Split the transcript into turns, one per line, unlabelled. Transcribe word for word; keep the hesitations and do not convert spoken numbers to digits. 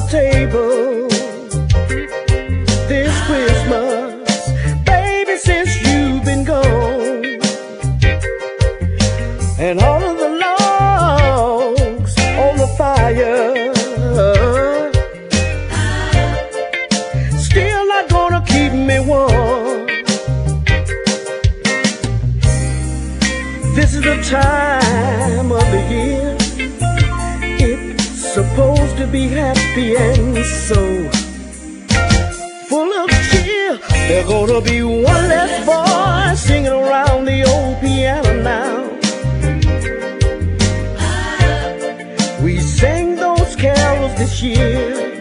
table this Christmas, baby, since you've been gone. And all of the logs on the fire still not gonna keep me warm. This is the time of the year it's supposed to be happy and so full of cheer. There's gonna be one less boy singing around the old piano now. We sang those carols this year